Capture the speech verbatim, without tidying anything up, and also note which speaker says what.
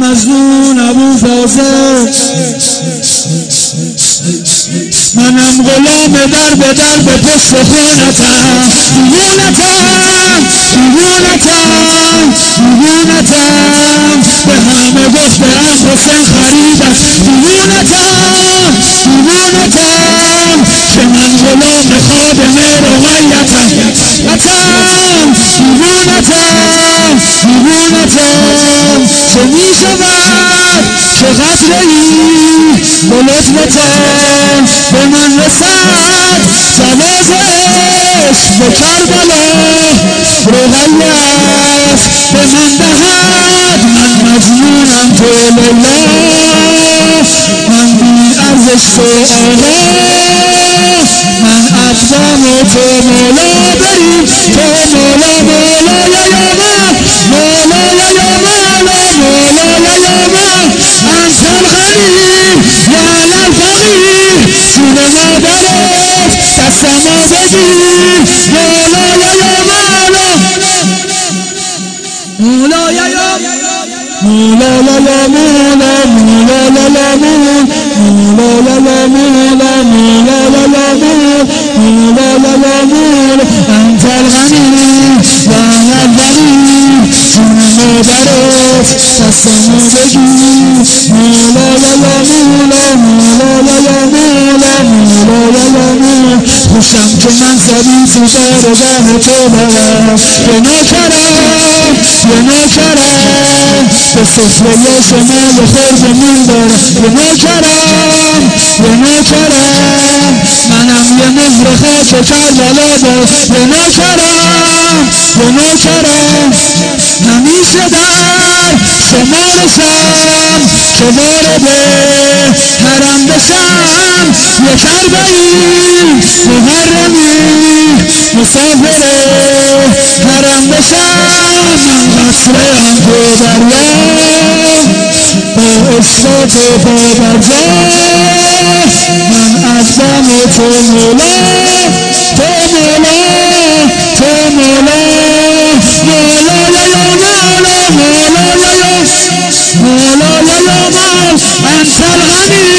Speaker 1: مظنون ابو فاضل، منم غلام در به در به پشت خونتم، دیوونتم دیوونتم دیوونتم، به همه گفتم حسین خریدم، دیوونتم دیوونتم، که من غلام خادم رقیتم، اتم دیوونتم دیوونتم، چه می شود که قطره ای به لطفتم به من رسد، جواز عشق به کربلا رقیت به من دهد، من مجنونم تو لیلا، من بی ارزش تو آقا، من عبدم و تو مولا، بریم تو مولا مولا یا من، مولا یا مولا مولا یا من، انت الغنی یا الفقیر، جون مادرت دستمو بگیر، مولا یا مولا مولا یا مولا یا مولا مولا یا مولا مولا یا مولا مولا یا مولا مولا یا مولا، انت الغنی یا الفقیر، جون مادرت دستمو بگیر، مولا یا مولا مولا یا مولا مولا یا مولا، خوشم که من سبی تو بارگاه تو برم، به نوکرم به نوکرم، به سفره شما خورد دارم، به نوکرم به نوکرم، منم یه مهر خاک کربلا دارم، به نوکرم به نوکرم، همیشه در شما رسم که وارد حرم بشم، یه کربایی محرمی مسافر حرم بشم، من قصرم تو دریا با عشق تو پابرجا، من عبدم و تو مولا تو مولا تو مولا مولا یا مولا مولا یا مولا یا مولا، انت الغنی